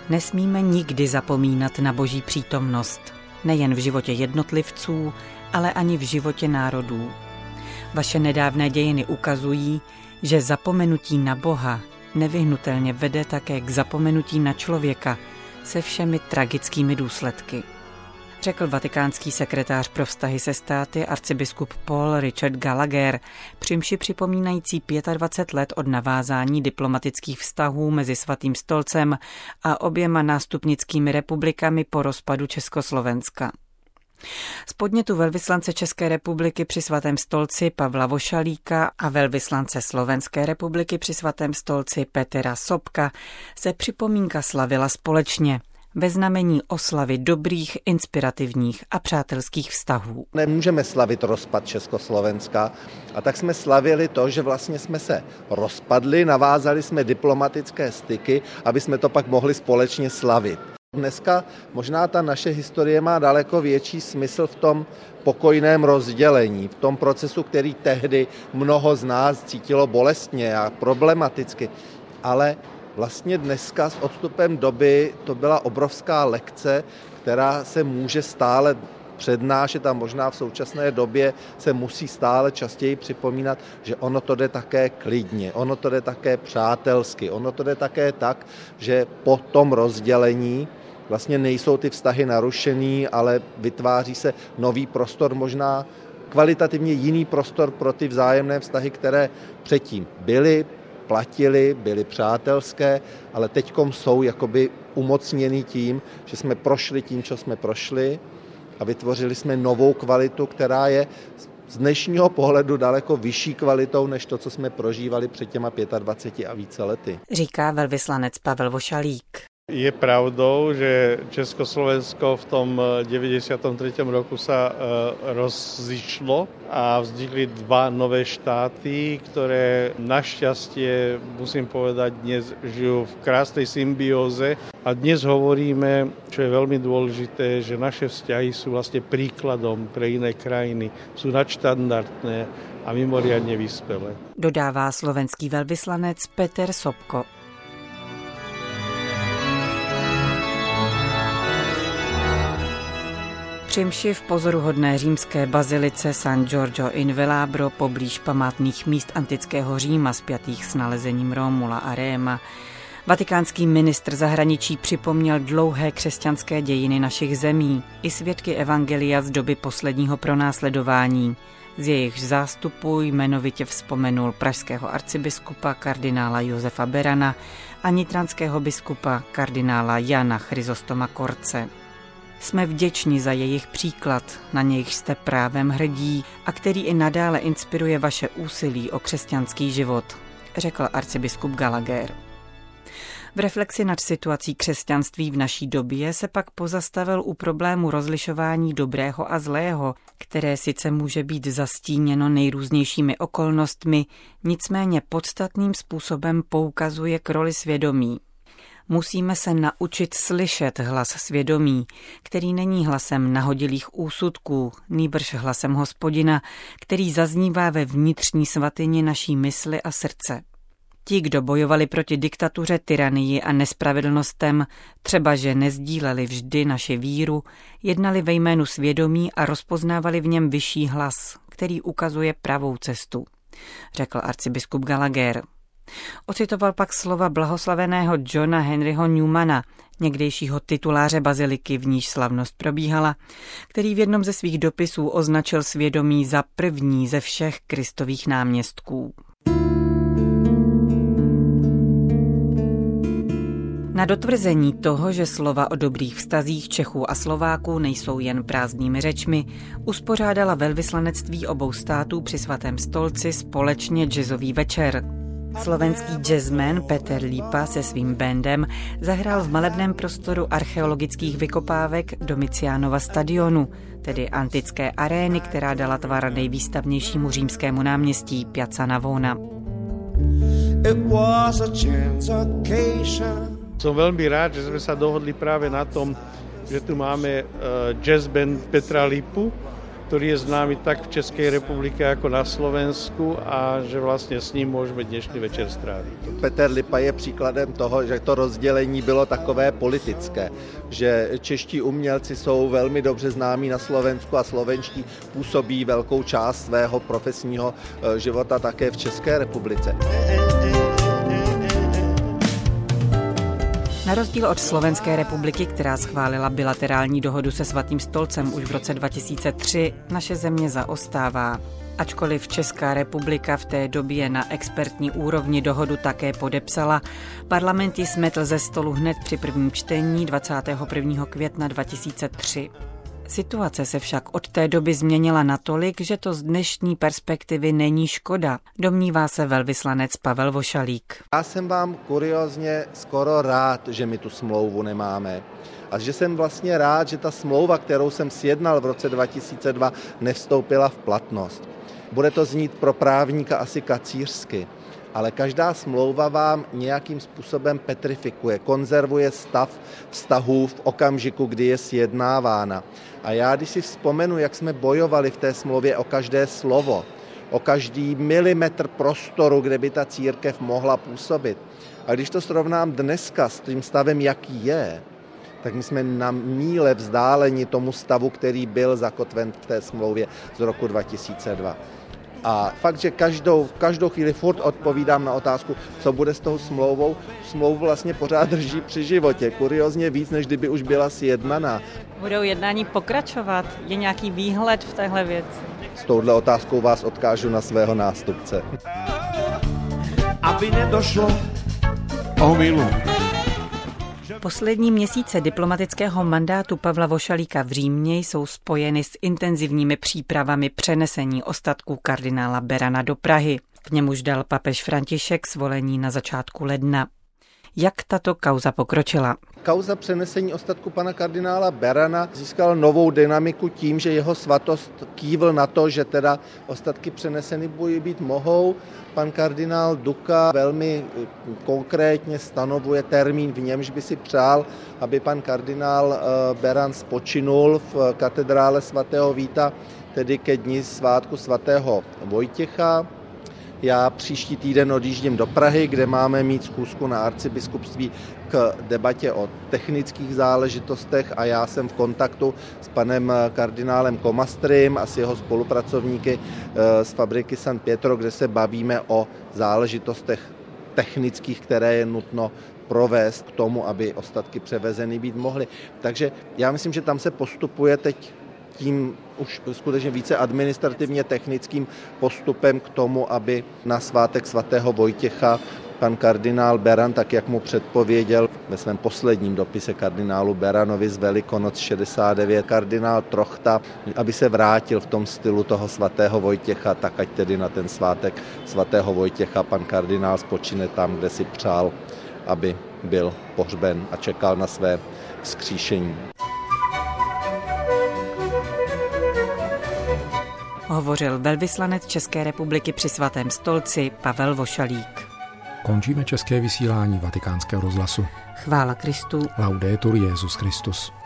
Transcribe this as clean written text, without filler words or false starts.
Nesmíme nikdy zapomínat na Boží přítomnost, nejen v životě jednotlivců, ale ani v životě národů. Vaše nedávné dějiny ukazují, že zapomenutí na Boha nevyhnutelně vede také k zapomenutí na člověka se všemi tragickými důsledky, řekl vatikánský sekretář pro vztahy se státy arcibiskup Paul Richard Gallagher při mši připomínající 25 let od navázání diplomatických vztahů mezi Svatým stolcem a oběma nástupnickými republikami po rozpadu Československa. Z podnětu velvyslance České republiky při Svatém stolci Pavla Vošalíka a velvyslance Slovenské republiky při Svatém stolci Petera Sobka se připomínka slavila společně ve znamení oslavy dobrých, inspirativních a přátelských vztahů. Nemůžeme slavit rozpad Československa, a tak jsme slavili to, že vlastně jsme se rozpadli, navázali jsme diplomatické styky, aby jsme to pak mohli společně slavit. Dneska možná ta naše historie má daleko větší smysl v tom pokojném rozdělení, v tom procesu, který tehdy mnoho z nás cítilo bolestně a problematicky, ale vlastně dneska s odstupem doby to byla obrovská lekce, která se může stále přednášet a možná v současné době se musí stále častěji připomínat, že ono to jde také klidně, ono to jde také přátelsky, ono to jde také tak, že po tom rozdělení vlastně nejsou ty vztahy narušený, ale vytváří se nový prostor, možná kvalitativně jiný prostor pro ty vzájemné vztahy, které předtím platily, byly přátelské, ale teďkom jsou jakoby umocněný tím, že jsme prošli tím, co jsme prošli a vytvořili jsme novou kvalitu, která je z dnešního pohledu daleko vyšší kvalitou, než to, co jsme prožívali před těma 25 a více lety. Říká velvyslanec Pavel Vošalík. Je pravdou, že Československo v tom 93. roku sa rozzišlo a vznikli dva nové štáty, ktoré našťastie, musím povedať, dnes žijú v krásnej symbióze. A dnes hovoríme, čo je veľmi dôležité, že naše vzťahy sú vlastne príkladom pre iné krajiny. Sú nadštandardné a mimoriadne vyspelé. Dodává slovenský velvyslanec Peter Sobko. Při mši v pozoruhodné římské bazilice San Giorgio in Velabro poblíž památných míst antického Říma spjatých s nalezením Rómula a Réma vatikánský ministr zahraničí připomněl dlouhé křesťanské dějiny našich zemí i svědky evangelia z doby posledního pronásledování. Z jejichž zástupu jmenovitě vzpomenul pražského arcibiskupa kardinála Josefa Berana a nitranského biskupa kardinála Jana Chryzostoma Korce. Jsme vděční za jejich příklad, na nějž jste právem hrdí a který i nadále inspiruje vaše úsilí o křesťanský život, řekl arcibiskup Gallagher. V reflexi nad situací křesťanství v naší době se pak pozastavil u problému rozlišování dobrého a zlého, které sice může být zastíněno nejrůznějšími okolnostmi, nicméně podstatným způsobem poukazuje k roli svědomí. Musíme se naučit slyšet hlas svědomí, který není hlasem nahodilých úsudků, nýbrž hlasem Hospodina, který zaznívá ve vnitřní svatyni naší mysli a srdce. Ti, kdo bojovali proti diktatuře, tyranii a nespravedlnostem, třeba že nezdíleli vždy naši víru, jednali ve jménu svědomí a rozpoznávali v něm vyšší hlas, který ukazuje pravou cestu, řekl arcibiskup Gallagher. Ocitoval pak slova blahoslaveného Johna Henryho Newmana, někdejšího tituláře baziliky, v níž slavnost probíhala, který v jednom ze svých dopisů označil svědomí za první ze všech Kristových náměstků. Na dotvrzení toho, že slova o dobrých vztazích Čechů a Slováků nejsou jen prázdnými řečmi, uspořádala velvyslanectví obou států při Svatém stolci společně jazzový večer. Slovenský jazzman Peter Lípa se svým bandem zahrál v malebném prostoru archeologických vykopávek Domiciánova stadionu, tedy antické arény, která dala tvar nejvýstavnějšímu římskému náměstí Piazza Navona. Som veľmi rád, že sme sa dohodli práve na tom, že tu máme jazz band Petra Lípu, ktorý je známy tak v Českej republike ako na Slovensku a že vlastně s ním můžeme dnešní večer strávit. Petr Lipa je příkladem toho, že to rozdělení bylo takové politické, že čeští umělci jsou velmi dobře známí na Slovensku a slovenští působí velkou část svého profesního života také v České republice. Na rozdíl od Slovenské republiky, která schválila bilaterální dohodu se Svatým stolcem už v roce 2003, naše země zaostává. Ačkoliv Česká republika v té době na expertní úrovni dohodu také podepsala, parlament ji smetl ze stolu hned při prvním čtení 21. května 2003. Situace se však od té doby změnila natolik, že to z dnešní perspektivy není škoda, domnívá se velvyslanec Pavel Vošalík. Já jsem vám kuriózně skoro rád, že my tu smlouvu nemáme. A že jsem vlastně rád, že ta smlouva, kterou jsem sjednal v roce 2002, nevstoupila v platnost. Bude to znít pro právníka asi kacířsky, ale každá smlouva vám nějakým způsobem petrifikuje, konzervuje stav vztahů v okamžiku, kdy je sjednávána. A já, když si vzpomenu, jak jsme bojovali v té smlouvě o každé slovo, o každý milimetr prostoru, kde by ta církev mohla působit. A když to srovnám dneska s tím stavem, jaký je, tak my jsme na míle vzdáleni tomu stavu, který byl zakotven v té smlouvě z roku 2002. A fakt, že každou chvíli furt odpovídám na otázku, co bude s tou smlouvou. Smlouvu vlastně pořád drží při životě, kuriózně víc, než kdyby už byla sjednaná. Budou jednání pokračovat? Je nějaký výhled v téhle věci? S touhle otázkou vás odkážu na svého nástupce. Aby nedošlo omylu. Poslední měsíce diplomatického mandátu Pavla Vošalíka v Římě jsou spojeny s intenzivními přípravami přenesení ostatků kardinála Berana do Prahy. K němuž dal papež František svolení na začátku ledna. Jak tato kauza pokročila? Kauza přenesení ostatku pana kardinála Berana získala novou dynamiku tím, že jeho svatost kývl na to, že teda ostatky přeneseny být mohou. Pan kardinál Duka velmi konkrétně stanovuje termín, v němž by si přál, aby pan kardinál Beran spočinul v katedrále svatého Víta, tedy ke dni svátku svatého Vojtěcha. Já příští týden odjíždím do Prahy, kde máme mít schůzku na arcibiskupství k debatě o technických záležitostech a já jsem v kontaktu s panem kardinálem Komastrym a s jeho spolupracovníky z fabriky San Pietro, kde se bavíme o záležitostech technických, které je nutno provést k tomu, aby ostatky převezeny být mohly. Takže já myslím, že tam se postupuje teď tím už skutečně více administrativně technickým postupem k tomu, aby na svátek svatého Vojtěcha pan kardinál Beran, tak jak mu předpověděl ve svém posledním dopise kardinálu Beranovi z Velikonoc 69, kardinál Trochta, aby se vrátil v tom stylu toho svatého Vojtěcha, tak ať tedy na ten svátek svatého Vojtěcha pan kardinál spočine tam, kde si přál, aby byl pohřben a čekal na své vzkříšení. Hovořil velvyslanec České republiky při Svatém stolci Pavel Vošalík. Končíme české vysílání Vatikánského rozhlasu. Chvála Kristu. Laudetur Jesus Christus.